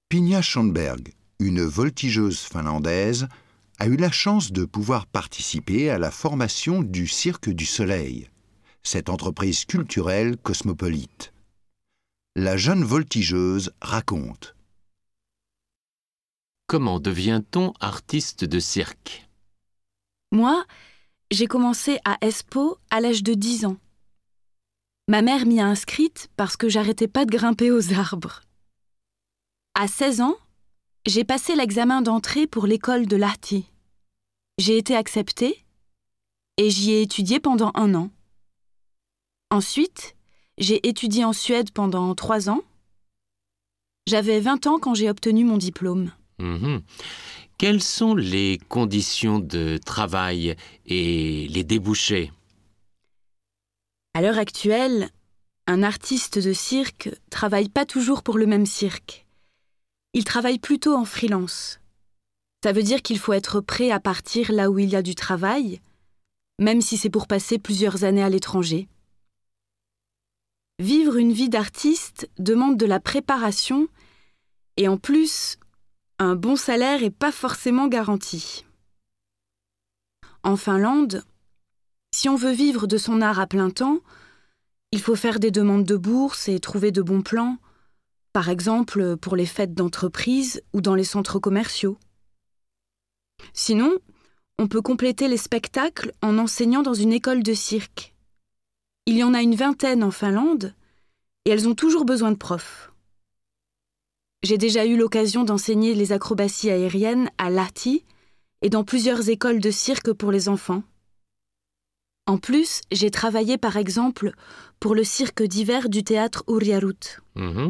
Pia Sundberg, une voltigeuse finlandaise, a eu la chance de pouvoir participer à la formation du Cirque du Soleil, cette entreprise culturelle cosmopolite. La jeune voltigeuse raconte. Comment devient-on artiste de cirque? Moi, j'ai commencé à Espoo à l'âge de 10 ans. Ma mère m'y a inscrite parce que j'arrêtais pas de grimper aux arbres. À 16 ans, j'ai passé l'examen d'entrée pour l'école de Lahti. J'ai été acceptée et j'y ai étudié pendant 1 an. Ensuite, j'ai étudié en Suède pendant 3 ans. J'avais 20 ans quand j'ai obtenu mon diplôme. Quelles sont les conditions de travail et les débouchés? À l'heure actuelle, un artiste de cirque travaille pas toujours pour le même cirque. Il travaille plutôt en freelance. Ça veut dire qu'il faut être prêt à partir là où il y a du travail, même si c'est pour passer plusieurs années à l'étranger. Vivre une vie d'artiste demande de la préparation et en plus, un bon salaire n'est pas forcément garanti. En Finlande, si on veut vivre de son art à plein temps, il faut faire des demandes de bourse et trouver de bons plans, par exemple pour les fêtes d'entreprise ou dans les centres commerciaux. Sinon, on peut compléter les spectacles en enseignant dans une école de cirque. Il y en a une 20aine en Finlande et elles ont toujours besoin de profs. J'ai déjà eu l'occasion d'enseigner les acrobaties aériennes à Lahti et dans plusieurs écoles de cirque pour les enfants. En plus, j'ai travaillé par exemple pour le cirque d'hiver du théâtre Urjarut.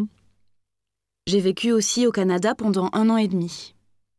J'ai vécu aussi au Canada pendant 1 an et demi.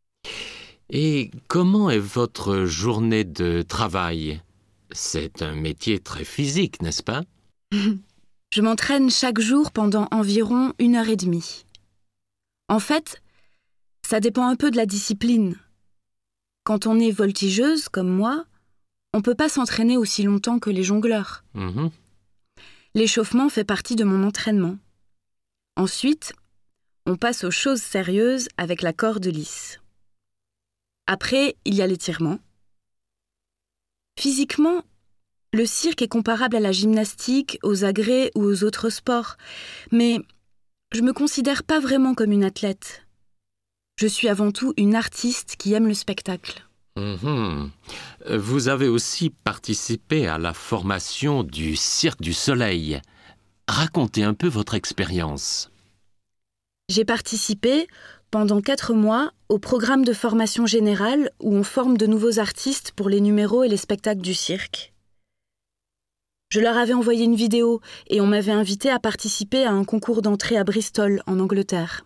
Et comment est votre journée de travail? C'est un métier très physique, n'est-ce pas? Je m'entraîne chaque jour pendant environ 1h30. En fait, ça dépend un peu de la discipline. Quand on est voltigeuse, comme moi, on ne peut pas s'entraîner aussi longtemps que les jongleurs. L'échauffement fait partie de mon entraînement. Ensuite, on passe aux choses sérieuses avec la corde lisse. Après, il y a l'étirement. Physiquement, le cirque est comparable à la gymnastique, aux agrès ou aux autres sports, mais je me considère pas vraiment comme une athlète. Je suis avant tout une artiste qui aime le spectacle. Vous avez aussi participé à la formation du Cirque du Soleil. Racontez un peu votre expérience. J'ai participé pendant 4 mois au programme de formation générale où on forme de nouveaux artistes pour les numéros et les spectacles du cirque. Je leur avais envoyé une vidéo et on m'avait invité à participer à un concours d'entrée à Bristol, en Angleterre.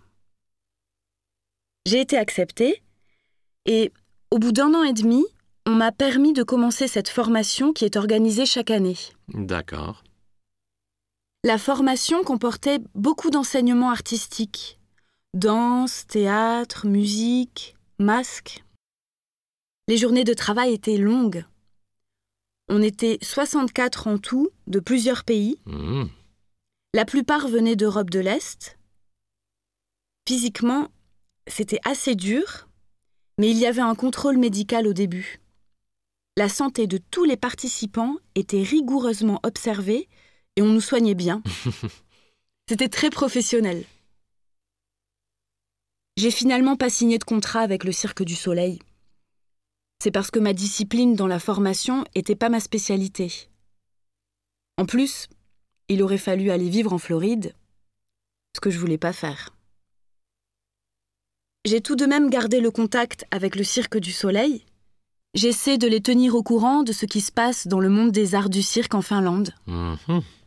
J'ai été acceptée et, au bout d'1 an et demi, on m'a permis de commencer cette formation qui est organisée chaque année. D'accord. La formation comportait beaucoup d'enseignements artistiques. Danse, théâtre, musique, masque. Les journées de travail étaient longues. On était 64 en tout, de plusieurs pays. La plupart venaient d'Europe de l'Est. Physiquement, c'était assez dur, mais il y avait un contrôle médical au début. La santé de tous les participants était rigoureusement observée et on nous soignait bien. C'était très professionnel. J'ai finalement pas signé de contrat avec le Cirque du Soleil. C'est parce que ma discipline dans la formation était pas ma spécialité. En plus, il aurait fallu aller vivre en Floride, ce que je voulais pas faire. J'ai tout de même gardé le contact avec le Cirque du Soleil. J'essaie de les tenir au courant de ce qui se passe dans le monde des arts du cirque en Finlande.